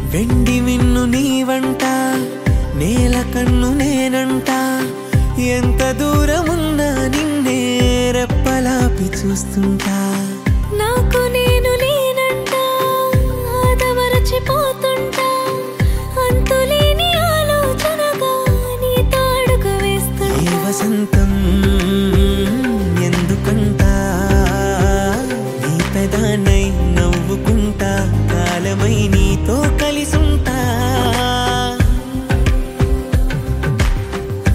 వెండి మిన్ను నీవంట నేల కన్ను నేనంట ఎంత దూరమున్నా నిన్నే రెప్పలాపి చూస్తుంటా నాకు నేను లేనంట ఆదమరచిపోతుంటా అంతులేని ఆలోచనగా నీ తాడుకు వేస్తుంటా ఈ వసంతం ఎందుకంట నీ పెదానై